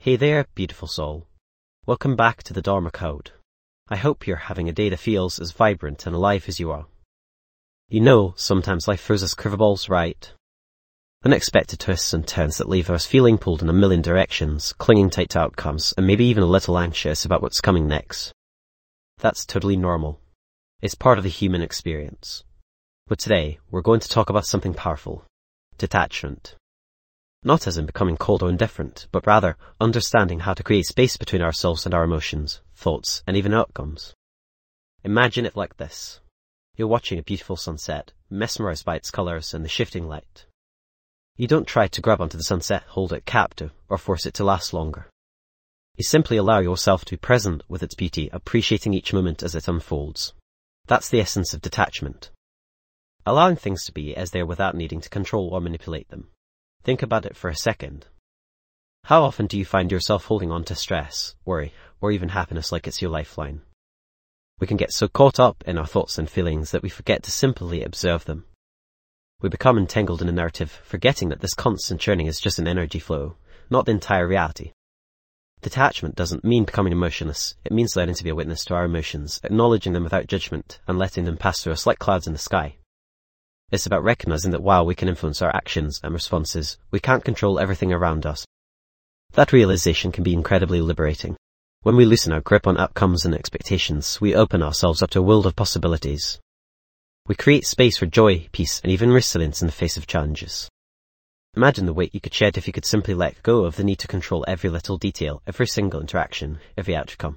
Hey there, beautiful soul. Welcome back to the Dharma Code. I hope you're having a day that feels as vibrant and alive as you are. You know, sometimes life throws us curveballs, right? Unexpected twists and turns that leave us feeling pulled in a million directions, clinging tight to outcomes, and maybe even a little anxious about what's coming next. That's totally normal. It's part of the human experience. But today, we're going to talk about something powerful. Detachment. Not as in becoming cold or indifferent, but rather understanding how to create space between ourselves and our emotions, thoughts, and even outcomes. Imagine it like this. You're watching a beautiful sunset, mesmerized by its colors and the shifting light. You don't try to grab onto the sunset, hold it captive, or force it to last longer. You simply allow yourself to be present with its beauty, appreciating each moment as it unfolds. That's the essence of detachment. Allowing things to be as they are without needing to control or manipulate them. Think about it for a second. How often do you find yourself holding on to stress, worry, or even happiness like it's your lifeline? We can get so caught up in our thoughts and feelings that we forget to simply observe them. We become entangled in a narrative, forgetting that this constant churning is just an energy flow, not the entire reality. Detachment doesn't mean becoming emotionless. It means learning to be a witness to our emotions, acknowledging them without judgment, and letting them pass through us like clouds in the sky. It's about recognizing that while we can influence our actions and responses, we can't control everything around us. That realization can be incredibly liberating. When we loosen our grip on outcomes and expectations, we open ourselves up to a world of possibilities. We create space for joy, peace, and even resilience in the face of challenges. Imagine the weight you could shed if you could simply let go of the need to control every little detail, every single interaction, every outcome.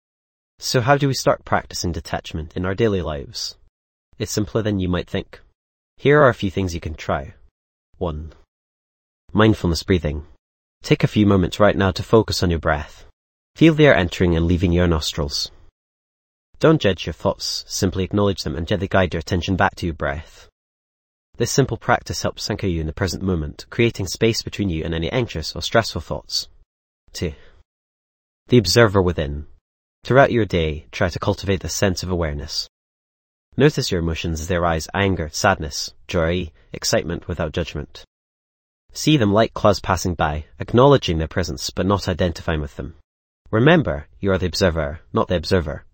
So how do we start practicing detachment in our daily lives? It's simpler than you might think. Here are a few things you can try. 1. Mindfulness breathing. Take a few moments right now to focus on your breath. Feel the air entering and leaving your nostrils. Don't judge your thoughts, simply acknowledge them and gently guide your attention back to your breath. This simple practice helps anchor you in the present moment, creating space between you and any anxious or stressful thoughts. 2. The observer within. Throughout your day, try to cultivate this sense of awareness. Notice your emotions as they arise: anger, sadness, joy, excitement without judgment. See them like clouds passing by, acknowledging their presence but not identifying with them. Remember, you are the observer, not the observer.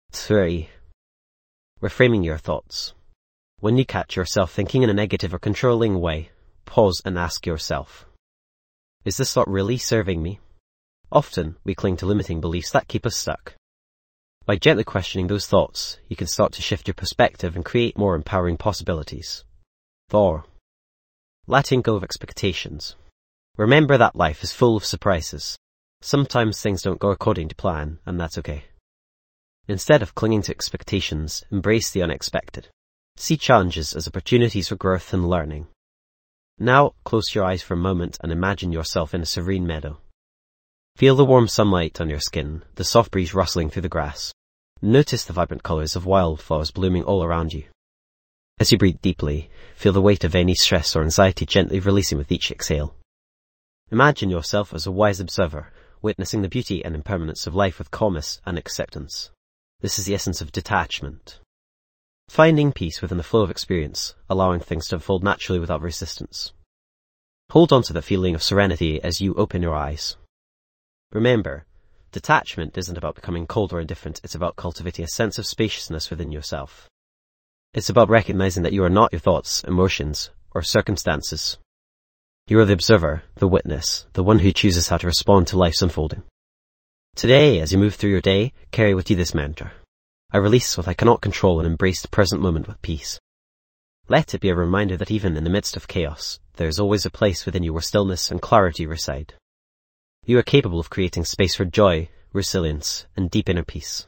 3. Reframing your thoughts. When you catch yourself thinking in a negative or controlling way, pause and ask yourself, is this thought really serving me? Often, we cling to limiting beliefs that keep us stuck. By gently questioning those thoughts, you can start to shift your perspective and create more empowering possibilities. 4. Letting go of expectations. Remember that life is full of surprises. Sometimes things don't go according to plan, and that's okay. Instead of clinging to expectations, embrace the unexpected. See challenges as opportunities for growth and learning. Now, close your eyes for a moment and imagine yourself in a serene meadow. Feel the warm sunlight on your skin, the soft breeze rustling through the grass. Notice the vibrant colors of wildflowers blooming all around you. As you breathe deeply, feel the weight of any stress or anxiety gently releasing with each exhale. Imagine yourself as a wise observer, witnessing the beauty and impermanence of life with calmness and acceptance. This is the essence of detachment. Finding peace within the flow of experience, allowing things to unfold naturally without resistance. Hold on to the feeling of serenity as you open your eyes. Remember, detachment isn't about becoming cold or indifferent, it's about cultivating a sense of spaciousness within yourself. It's about recognizing that you are not your thoughts, emotions, or circumstances. You are the observer, the witness, the one who chooses how to respond to life's unfolding. Today, as you move through your day, carry with you this mantra. I release what I cannot control and embrace the present moment with peace. Let it be a reminder that even in the midst of chaos, there is always a place within you where stillness and clarity reside. You are capable of creating space for joy, resilience, and deep inner peace.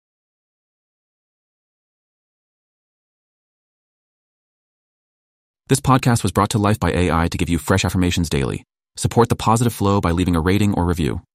This podcast was brought to life by AI to give you fresh affirmations daily. Support the positive flow by leaving a rating or review.